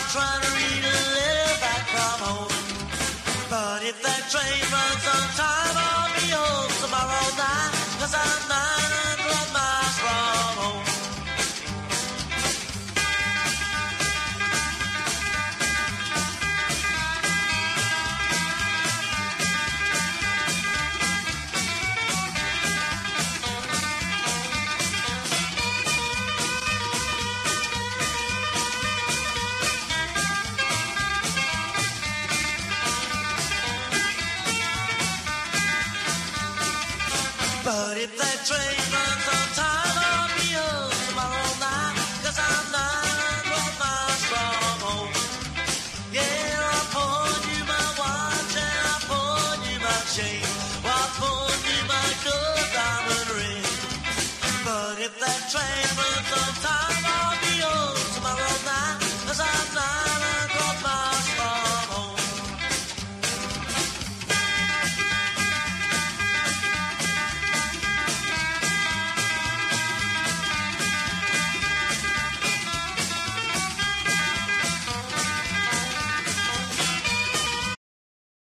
trying to read a letter back from home. But if that train runs on time, I'll be home tomorrow night, 'cause I'm 900 miles from home. But if that train runs on time, I'll be home tomorrow night, 'cause I'm 900 miles from home. Yeah, I pawned you my watch and I pawned you my chain. Well, I pawned you my gold diamond ring. But if that train runs on time,